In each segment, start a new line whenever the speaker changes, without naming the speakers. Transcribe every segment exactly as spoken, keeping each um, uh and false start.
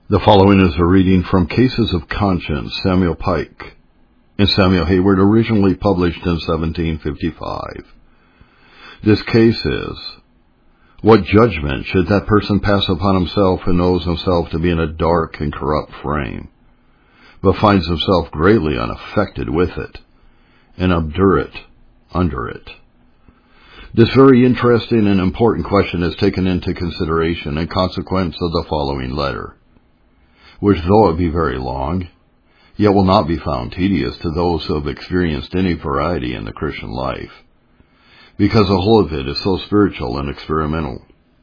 The following is a reading from Cases of Conscience, Samuel Pike, and Samuel Hayward, originally published in seventeen fifty-five. This case is, what judgment should that person pass upon himself who knows himself to be in a dark and corrupt frame, but finds himself greatly unaffected with it, and obdurate under it? This very interesting and important question is taken into consideration in consequence of the following letter, which, though it be very long, yet will not be found tedious to those who have experienced any variety in the Christian life, because the whole of it is so spiritual and experimental.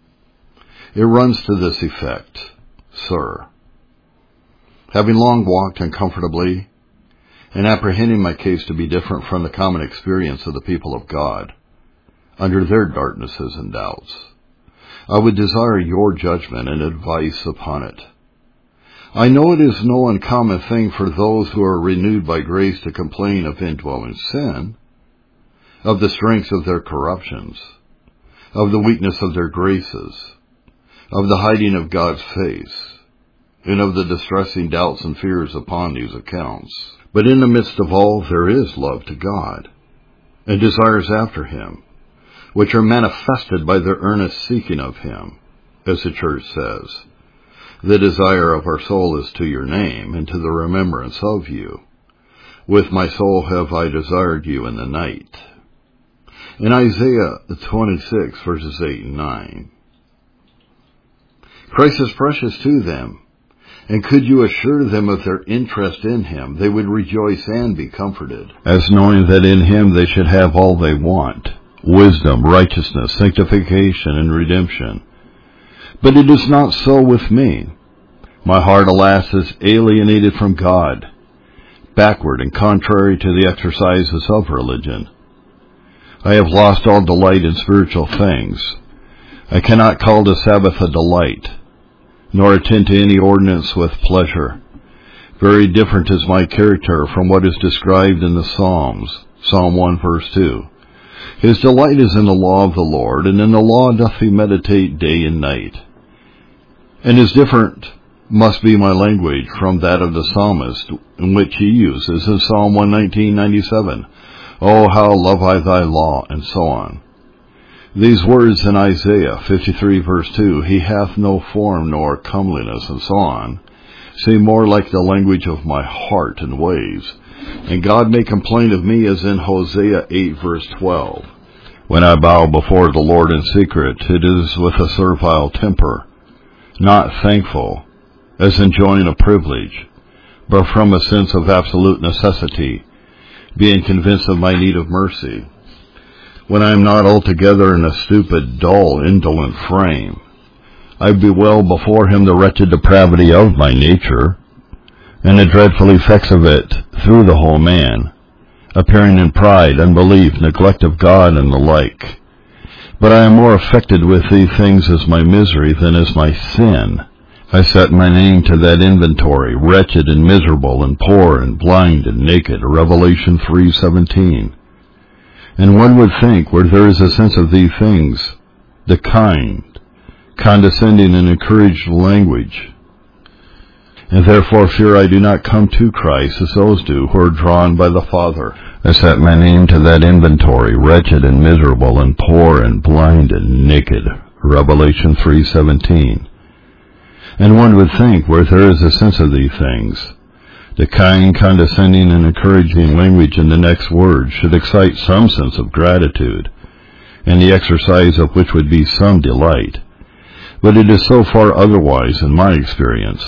It runs to this effect: Sir, having long walked uncomfortably, and apprehending my case to be different from the common experience of the people of God, under their darknesses and doubts, I would desire your judgment and advice upon it. I know it is no uncommon thing for those who are renewed by grace to complain of indwelling sin, of the strength of their corruptions, of the weakness of their graces, of the hiding of God's face, and of the distressing doubts and fears upon these accounts. But in the midst of all there is love to God, and desires after Him, which are manifested by their earnest seeking of Him, as the Church says, the desire of our soul is to your name, and to the remembrance of you. With my soul have I desired you in the night. In Isaiah twenty-six, verses eight and nine. Christ is precious to them, and could you assure them of their interest in Him, they would rejoice and be comforted, as knowing that in Him they should have all they want: wisdom, righteousness, sanctification, and redemption. But it is not so with me. My heart, alas, is alienated from God, backward and contrary to the exercises of religion. I have lost all delight in spiritual things. I cannot call the Sabbath a delight, nor attend to any ordinance with pleasure. Very different is my character from what is described in the Psalms. Psalm one, verse two. His delight is in the law of the Lord, and in the law doth he meditate day and night. And as different must be my language from that of the psalmist, in which he uses in Psalm one nineteen, ninety-seven, "Oh, how love I thy law," and so on. These words in Isaiah fifty-three, verse two, "He hath no form nor comeliness," and so on, seem more like the language of my heart and ways. And God may complain of me as in Hosea eight, verse twelve, "When I bow before the Lord in secret, it is with a servile temper, not thankful, as enjoying a privilege, but from a sense of absolute necessity, being convinced of my need of mercy. When I am not altogether in a stupid, dull, indolent frame, I bewail before Him the wretched depravity of my nature, and the dreadful effects of it through the whole man, appearing in pride, unbelief, neglect of God, and the like. But I am more affected with these things as my misery than as my sin. I set my name to that inventory, wretched and miserable and poor and blind and naked." Revelation three seventeen. And one would think, where there is a sense of these things, the kind, condescending, and encouraged language, and therefore fear I do not come to Christ as those do who are drawn by the Father. I set my name to that inventory, wretched and miserable and poor and blind and naked. Revelation three seventeen. And one would think, where there is a sense of these things, the kind, condescending, and encouraging language in the next word should excite some sense of gratitude, and the exercise of which would be some delight. But it is so far otherwise in my experience.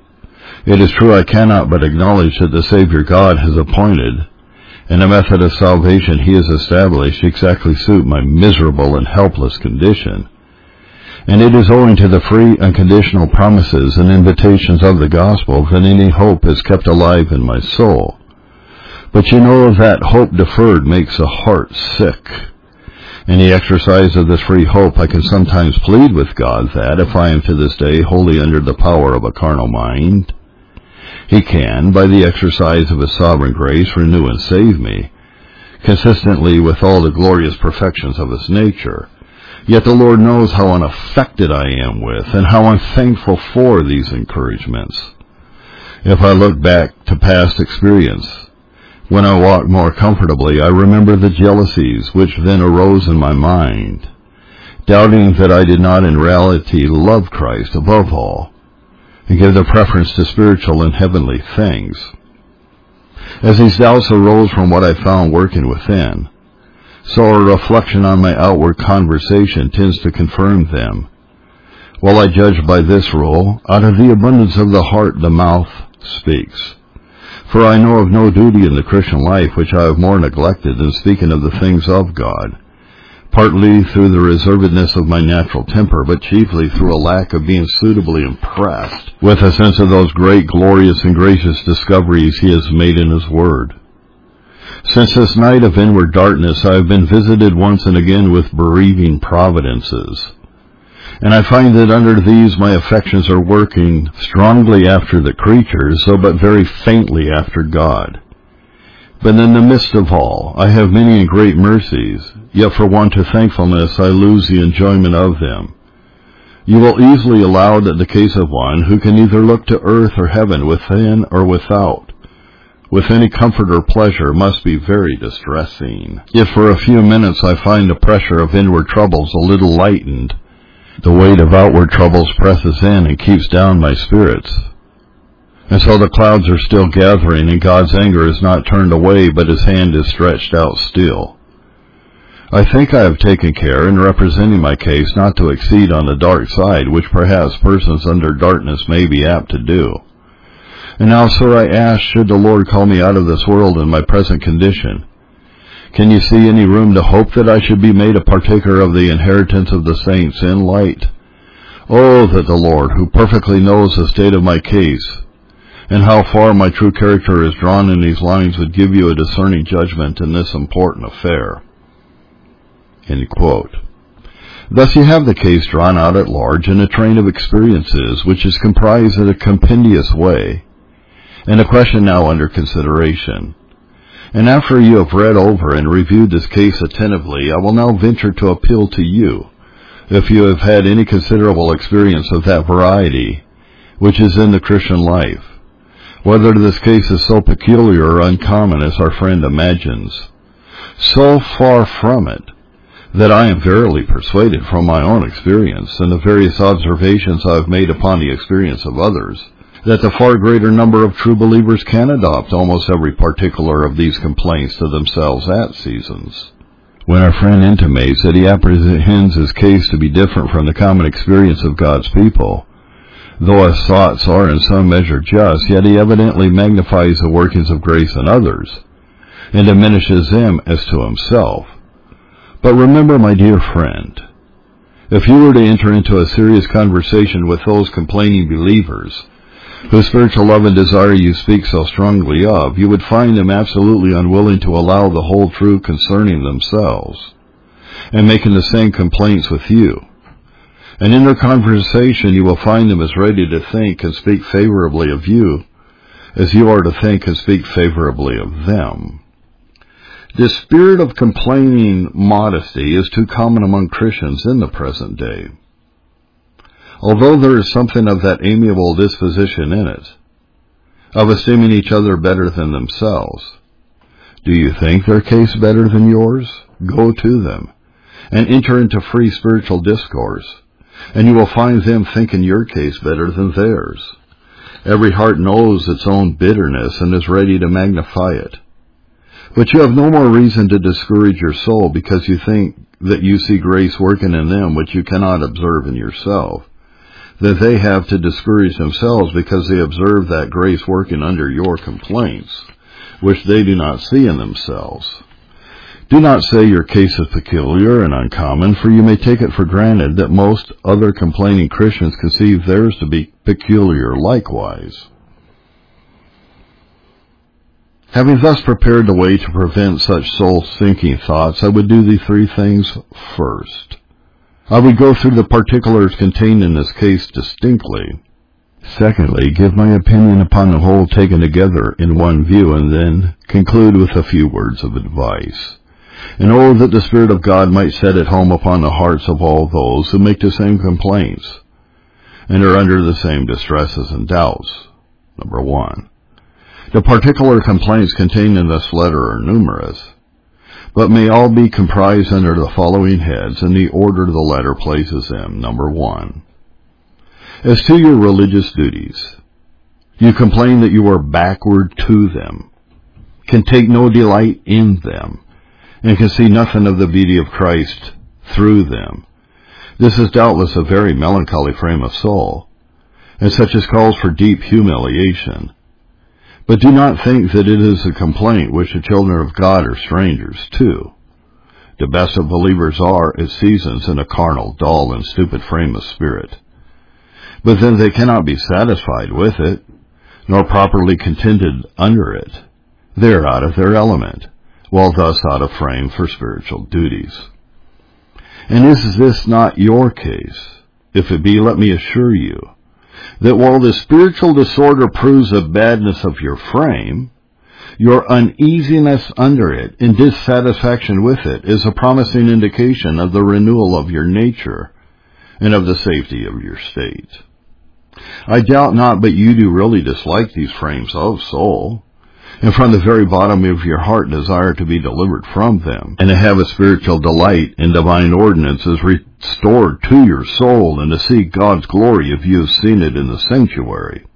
It is true I cannot but acknowledge that the Savior God has appointed, and the method of salvation He has established, exactly suit my miserable and helpless condition. And it is owing to the free, unconditional promises and invitations of the gospel that any hope is kept alive in my soul. But you know that hope deferred makes the heart sick. In the exercise of this free hope, I can sometimes plead with God that, if I am to this day wholly under the power of a carnal mind, He can, by the exercise of His sovereign grace, renew and save me, consistently with all the glorious perfections of His nature, Yet the Lord knows how unaffected I am with and how I'm thankful for these encouragements. If I look back to past experience, when I walked more comfortably, I remember the jealousies which then arose in my mind, doubting that I did not in reality love Christ above all, and give the preference to spiritual and heavenly things. As these doubts arose from what I found working within, so a reflection on my outward conversation tends to confirm them. While I judge by this rule, out of the abundance of the heart the mouth speaks. For I know of no duty in the Christian life which I have more neglected than speaking of the things of God, partly through the reservedness of my natural temper, but chiefly through a lack of being suitably impressed with a sense of those great, glorious, and gracious discoveries He has made in His Word. Since this night of inward darkness, I have been visited once and again with bereaving providences, and I find that under these my affections are working strongly after the creatures, though but very faintly after God. But in the midst of all, I have many and great mercies, yet for want of thankfulness I lose the enjoyment of them. You will easily allow that the case of one who can neither look to earth or heaven within or without, with any comfort or pleasure, must be very distressing. If for a few minutes I find the pressure of inward troubles a little lightened, the weight of outward troubles presses in and keeps down my spirits. And so the clouds are still gathering, and God's anger is not turned away, but His hand is stretched out still. I think I have taken care in representing my case not to exceed on the dark side, which perhaps persons under darkness may be apt to do. And now, sir, I ask, should the Lord call me out of this world in my present condition, can you see any room to hope that I should be made a partaker of the inheritance of the saints in light? Oh, that the Lord, who perfectly knows the state of my case, and how far my true character is drawn in these lines, would give you a discerning judgment in this important affair. End quote. Thus you have the case drawn out at large in a train of experiences which is comprised in a compendious way, and a question now under consideration. And after you have read over and reviewed this case attentively, I will now venture to appeal to you, if you have had any considerable experience of that variety which is in the Christian life, whether this case is so peculiar or uncommon as our friend imagines. So far from it, that I am verily persuaded from my own experience and the various observations I have made upon the experience of others, that the far greater number of true believers can adopt almost every particular of these complaints to themselves at seasons. When our friend intimates that he apprehends his case to be different from the common experience of God's people, though his thoughts are in some measure just, yet he evidently magnifies the workings of grace in others, and diminishes them as to himself. But remember, my dear friend, if you were to enter into a serious conversation with those complaining believers, whose spiritual love and desire you speak so strongly of, you would find them absolutely unwilling to allow the whole truth concerning themselves, and making the same complaints with you. And in their conversation you will find them as ready to think and speak favorably of you as you are to think and speak favorably of them. This spirit of complaining modesty is too common among Christians in the present day. Although there is something of that amiable disposition in it, of esteeming each other better than themselves, do you think their case better than yours? Go to them, and enter into free spiritual discourse, and you will find them thinking your case better than theirs. Every heart knows its own bitterness and is ready to magnify it. But you have no more reason to discourage your soul because you think that you see grace working in them which you cannot observe in yourself, that they have to discourage themselves because they observe that grace working under your complaints, which they do not see in themselves. Do not say your case is peculiar and uncommon, for you may take it for granted that most other complaining Christians conceive theirs to be peculiar likewise. Having thus prepared the way to prevent such soul-sinking thoughts, I would do the three things first. I would go through the particulars contained in this case distinctly. Secondly, give my opinion upon the whole taken together in one view, and then conclude with a few words of advice. And oh, that the Spirit of God might set it home upon the hearts of all those who make the same complaints and are under the same distresses and doubts. Number one. The particular complaints contained in this letter are numerous, but may all be comprised under the following heads in the order the letter places them. Number one. As to your religious duties, you complain that you are backward to them, can take no delight in them, and can see nothing of the beauty of Christ through them. This is doubtless a very melancholy frame of soul, and such as calls for deep humiliation. But do not think that it is a complaint which the children of God are strangers to. The best of believers are, at seasons, in a carnal, dull, and stupid frame of spirit. But then they cannot be satisfied with it, nor properly contented under it. They are out of their element, while thus out of frame for spiritual duties. And is this not your case? If it be, let me assure you, that while the spiritual disorder proves the badness of your frame, your uneasiness under it and dissatisfaction with it is a promising indication of the renewal of your nature and of the safety of your state. I doubt not but you do really dislike these frames of soul, and from the very bottom of your heart desire to be delivered from them, and to have a spiritual delight in divine ordinances restored to your soul, and to see God's glory if you have seen it in the sanctuary.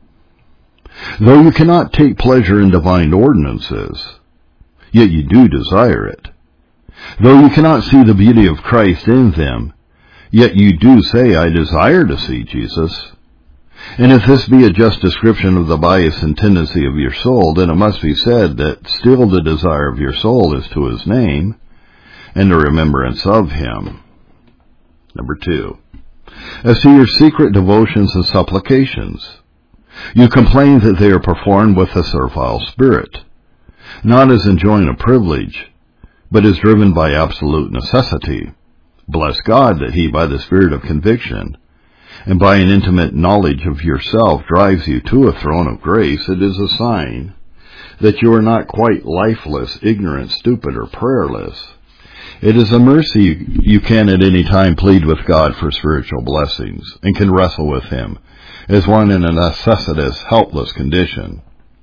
Though you cannot take pleasure in divine ordinances, yet you do desire it. Though you cannot see the beauty of Christ in them, yet you do say, I desire to see Jesus. And if this be a just description of the bias and tendency of your soul, then it must be said that still the desire of your soul is to his name and the remembrance of him. Number two. As to your secret devotions and supplications, you complain that they are performed with a servile spirit, not as enjoying a privilege, but as driven by absolute necessity. Bless God that he, by the spirit of conviction, and by an intimate knowledge of yourself, drives you to a throne of grace. It is a sign that you are not quite lifeless, ignorant, stupid, or prayerless. It is a mercy you can at any time plead with God for spiritual blessings, and can wrestle with him as one in a necessitous, helpless condition.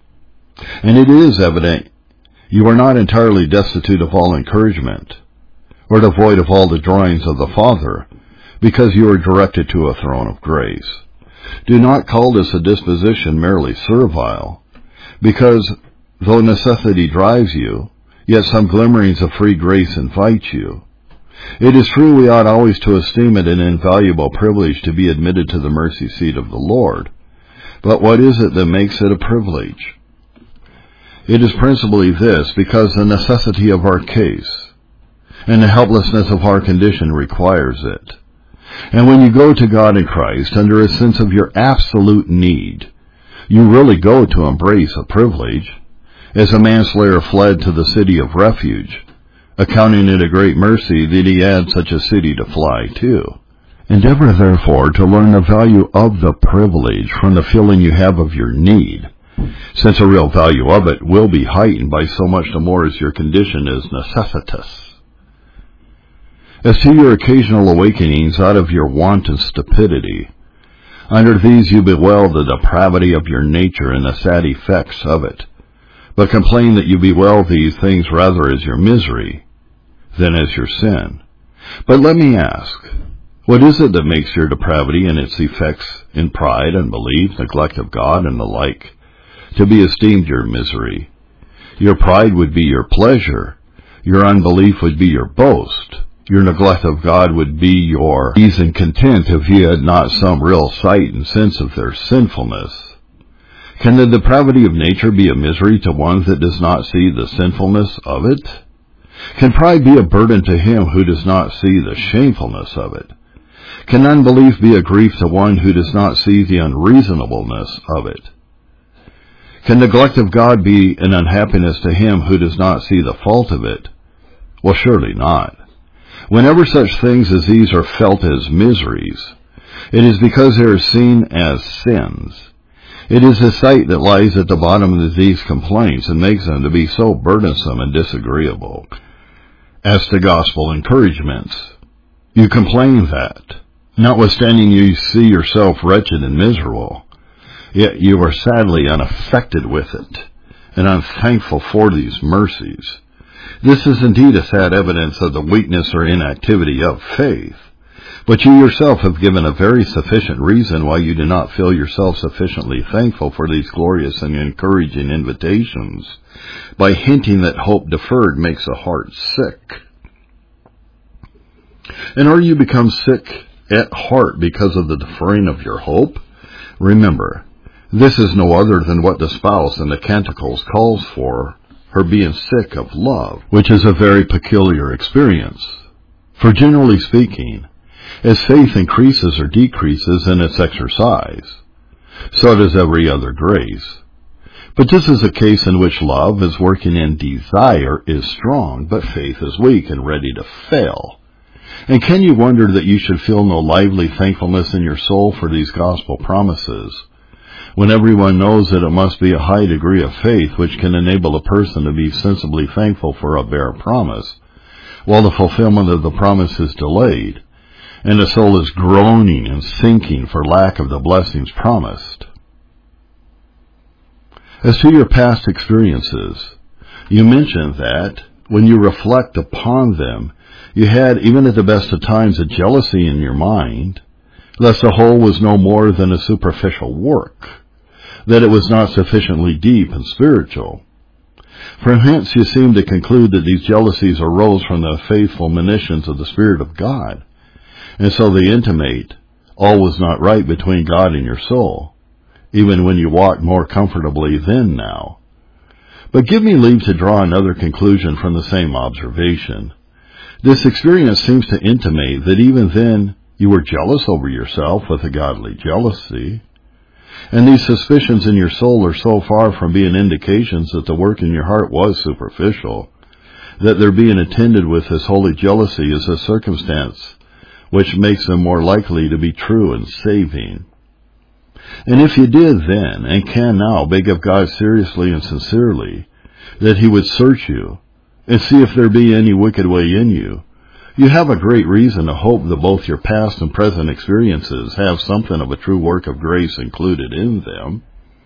And it is evident you are not entirely destitute of all encouragement, or devoid of all the drawings of the Father, because you are directed to a throne of grace. Do not call this a disposition merely servile, because though necessity drives you, yet some glimmerings of free grace invite you. It is true we ought always to esteem it an invaluable privilege to be admitted to the mercy seat of the Lord. But what is it that makes it a privilege? It is principally this, because the necessity of our case and the helplessness of our condition requires it. And when you go to God in Christ under a sense of your absolute need, you really go to embrace a privilege, as a manslayer fled to the city of refuge, accounting it a great mercy that he had such a city to fly to. Endeavor, therefore, to learn the value of the privilege from the feeling you have of your need, since the real value of it will be heightened by so much the more as your condition is necessitous. As to your occasional awakenings out of your wanton stupidity, under these you bewail the depravity of your nature and the sad effects of it, but complain that you bewail these things rather as your misery than as your sin. But let me ask, what is it that makes your depravity and its effects in pride, unbelief, neglect of God, and the like, to be esteemed your misery? Your pride would be your pleasure, your unbelief would be your boast, your neglect of God would be your ease and content if you had not some real sight and sense of their sinfulness. Can the depravity of nature be a misery to one that does not see the sinfulness of it? Can pride be a burden to him who does not see the shamefulness of it? Can unbelief be a grief to one who does not see the unreasonableness of it? Can neglect of God be an unhappiness to him who does not see the fault of it? Well, surely not. Whenever such things as these are felt as miseries, it is because they are seen as sins. It is the sight that lies at the bottom of these complaints and makes them to be so burdensome and disagreeable. As to gospel encouragements, you complain that, notwithstanding you see yourself wretched and miserable, yet you are sadly unaffected with it, and unthankful for these mercies. This is indeed a sad evidence of the weakness or inactivity of faith, but you yourself have given a very sufficient reason why you do not feel yourself sufficiently thankful for these glorious and encouraging invitations, by hinting that hope deferred makes a heart sick. And are you become sick at heart because of the deferring of your hope? Remember, this is no other than what the spouse in the Canticles calls for, her being sick of love, which is a very peculiar experience. For generally speaking, as faith increases or decreases in its exercise, so does every other grace. But this is a case in which love is working and desire is strong, but faith is weak and ready to fail. And can you wonder that you should feel no lively thankfulness in your soul for these gospel promises, when everyone knows that it must be a high degree of faith which can enable a person to be sensibly thankful for a bare promise, while the fulfillment of the promise is delayed, and the soul is groaning and sinking for lack of the blessings promised? As to your past experiences, you mentioned that, when you reflect upon them, you had, even at the best of times, a jealousy in your mind, lest the whole was no more than a superficial work, that it was not sufficiently deep and spiritual. From hence you seem to conclude that these jealousies arose from the faithful monitions of the Spirit of God, and so they intimate all was not right between God and your soul, even when you walked more comfortably then now. But give me leave to draw another conclusion from the same observation. This experience seems to intimate that even then you were jealous over yourself with a godly jealousy, and these suspicions in your soul are so far from being indications that the work in your heart was superficial, that their being attended with this holy jealousy is a circumstance which makes them more likely to be true and saving. And if you did then, and can now, beg of God seriously and sincerely, that he would search you, and see if there be any wicked way in you, you have a great reason to hope that both your past and present experiences have something of a true work of grace included in them.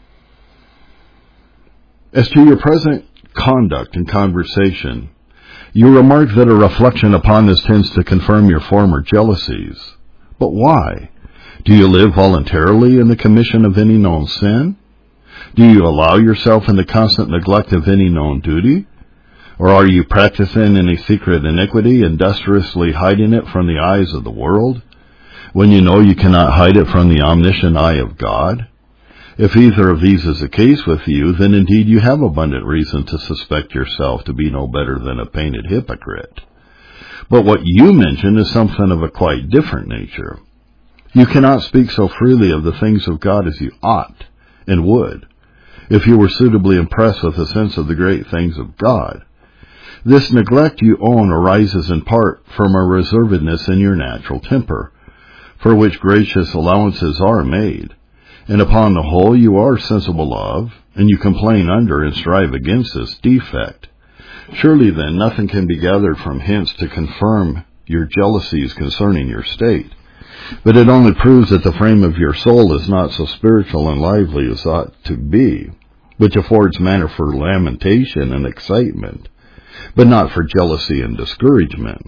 As to your present conduct and conversation, you remark that a reflection upon this tends to confirm your former jealousies. But why? Do you live voluntarily in the commission of any known sin? Do you allow yourself in the constant neglect of any known duty? Or are you practicing any secret iniquity, industriously hiding it from the eyes of the world, when you know you cannot hide it from the omniscient eye of God? If either of these is the case with you, then indeed you have abundant reason to suspect yourself to be no better than a painted hypocrite. But what you mention is something of a quite different nature. You cannot speak so freely of the things of God as you ought and would, if you were suitably impressed with a sense of the great things of God. This neglect you own arises in part from a reservedness in your natural temper, for which gracious allowances are made, and upon the whole you are sensible of, and you complain under and strive against this defect. Surely then nothing can be gathered from hence to confirm your jealousies concerning your state, but it only proves that the frame of your soul is not so spiritual and lively as ought to be, which affords matter for lamentation and excitement, but not for jealousy and discouragement.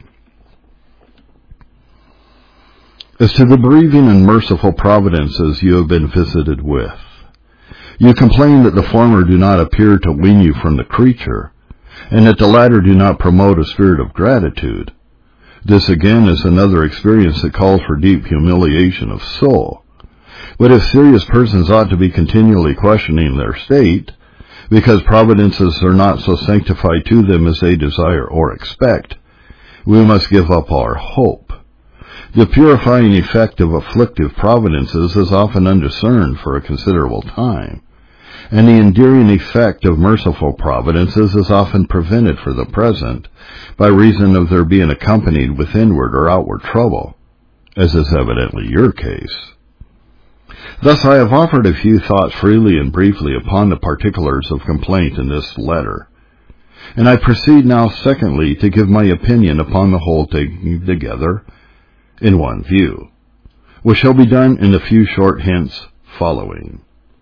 As to the bereaving and merciful providences you have been visited with, you complain that the former do not appear to wean you from the creature, and that the latter do not promote a spirit of gratitude. This again is another experience that calls for deep humiliation of soul. But if serious persons ought to be continually questioning their state, because providences are not so sanctified to them as they desire or expect, we must give up our hope. The purifying effect of afflictive providences is often undiscerned for a considerable time, and the endearing effect of merciful providences is often prevented for the present, by reason of their being accompanied with inward or outward trouble, as is evidently your case. Thus I have offered a few thoughts freely and briefly upon the particulars of complaint in this letter. And I proceed now, secondly, to give my opinion upon the whole taken together in one view, which shall be done in the few short hints following.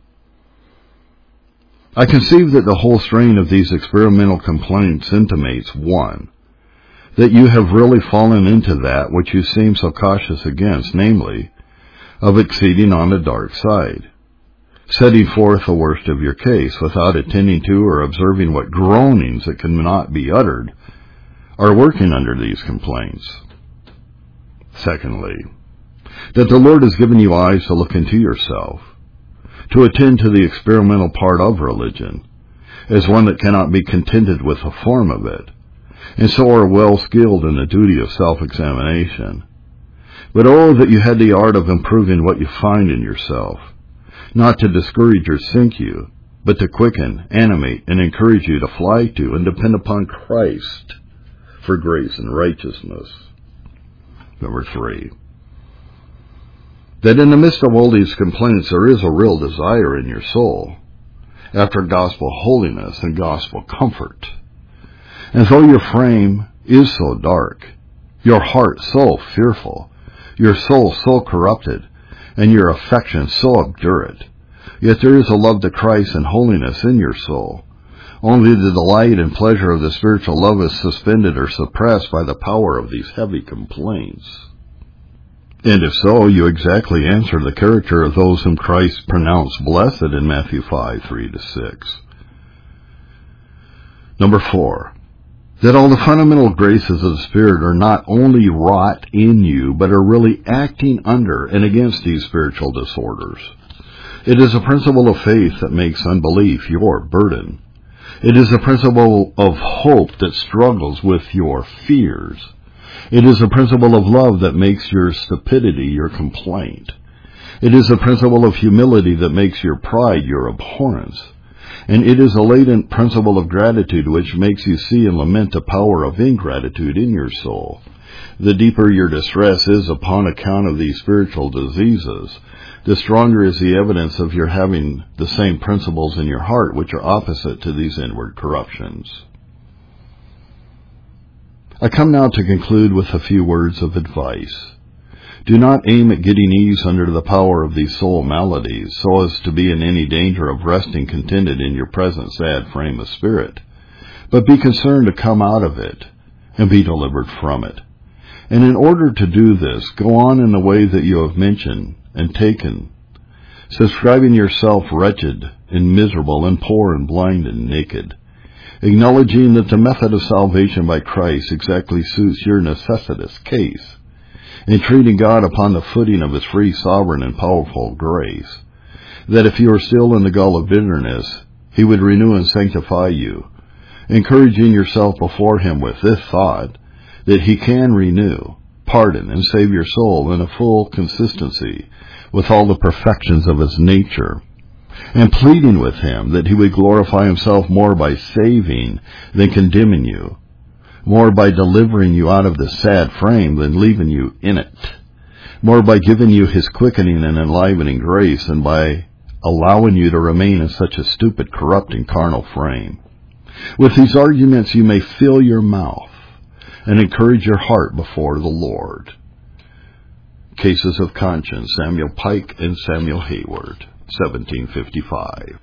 I conceive that the whole strain of these experimental complaints intimates, one, that you have really fallen into that which you seem so cautious against, namely, of exceeding on the dark side, setting forth the worst of your case without attending to or observing what groanings that cannot be uttered are working under these complaints. Secondly, that the Lord has given you eyes to look into yourself, to attend to the experimental part of religion, as one that cannot be contented with the form of it, and so are well skilled in the duty of self-examination. But oh, that you had the art of improving what you find in yourself, not to discourage or sink you, but to quicken, animate, and encourage you to fly to and depend upon Christ for grace and righteousness. Number three, that in the midst of all these complaints there is a real desire in your soul after gospel holiness and gospel comfort. And though your frame is so dark, your heart so fearful, your soul so corrupted, and your affections so obdurate, yet there is a love to Christ and holiness in your soul. Only the delight and pleasure of the spiritual love is suspended or suppressed by the power of these heavy complaints. And if so, you exactly answer the character of those whom Christ pronounced blessed in Matthew five, three to six. Number four, that all the fundamental graces of the Spirit are not only wrought in you, but are really acting under and against these spiritual disorders. It is a principle of faith that makes unbelief your burden. It is a principle of hope that struggles with your fears. It is a principle of love that makes your stupidity your complaint. It is a principle of humility that makes your pride your abhorrence. And it is a latent principle of gratitude which makes you see and lament the power of ingratitude in your soul. The deeper your distress is upon account of these spiritual diseases, the stronger is the evidence of your having the same principles in your heart which are opposite to these inward corruptions. I come now to conclude with a few words of advice. Do not aim at getting ease under the power of these soul maladies, so as to be in any danger of resting contented in your present sad frame of spirit, but be concerned to come out of it and be delivered from it. And in order to do this, go on in the way that you have mentioned and taken, subscribing yourself wretched and miserable and poor and blind and naked, acknowledging that the method of salvation by Christ exactly suits your necessitous case, entreating God upon the footing of His free, sovereign, and powerful grace, that if you are still in the gall of bitterness, He would renew and sanctify you, encouraging yourself before Him with this thought, that He can renew, pardon, and save your soul in a full consistency with all the perfections of His nature, and pleading with Him that He would glorify Himself more by saving than condemning you, more by delivering you out of the sad frame than leaving you in it, more by giving you His quickening and enlivening grace than by allowing you to remain in such a stupid, corrupting, carnal frame. With these arguments you may fill your mouth and encourage your heart before the Lord. Cases of Conscience, Samuel Pike and Samuel Hayward, seventeen fifty-five.